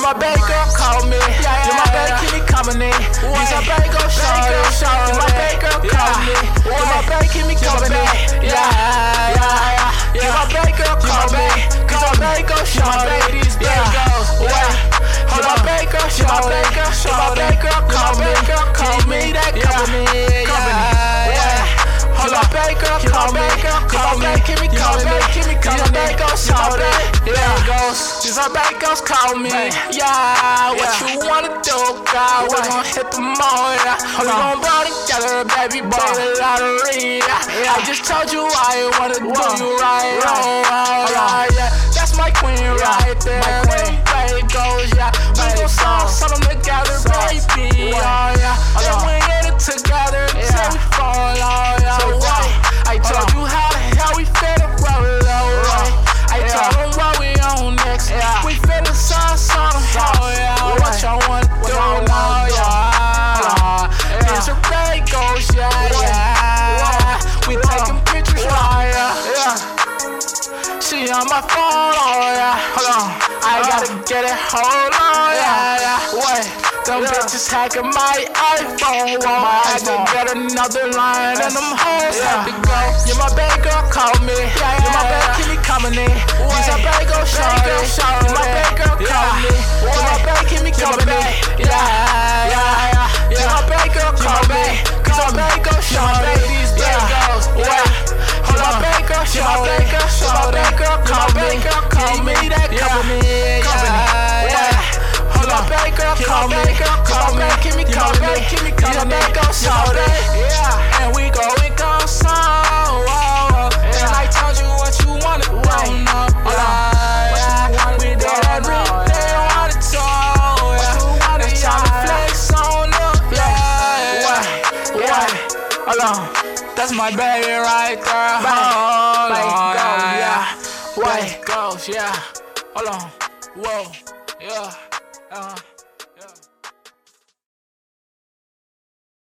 my baby girl, call me. You my baby, keep me coming in. These my baby girl, shawty. You my baby girl, call me. You my baby, keep me coming in. You my baby girl, call me. Cause my baby girl, shawty. These baby girls, you my baby girl, shawty. You my baby girl, call me. Call me that company. Hold up, baby girl, call me, keep me coming, baby girl, shawty. There it goes, these are baby girls, call me. Yeah, what you wanna do, girl? We gon' hit the mall, we gon' ball together, baby, ball the lottery. I just told you I wanna do you right, that's my queen right there. Baby girls, we gon' sell them together, baby. And we in it together till we fall, I told you how the hell we finna roll, I told them what we on next. We finna sauce on them, what y'all wanna do now, It's a break goes, we taking pictures, She on my phone, hold on, I gotta get it, hold on, wait. Them bitches hacking my iPhone, I had to get another line, and them hoes had to go. You my baby girl, call me. You my baby, keep me coming in. These are baby girl, shawty. You my baby girl, call me. You my baby, keep me coming in. You my baby girl, call me. Cause my baby girl, shawty. These baby girls, hold my baby girl, shawty. You my baby girl, call me. That company, hold up, baby girl, call me, keep me coming, baby girl, shawty. And we going song, and I told you what you wanted, we did everything I wanted to, it's time to flex on hold on, that's my baby right there, hold on, whoa,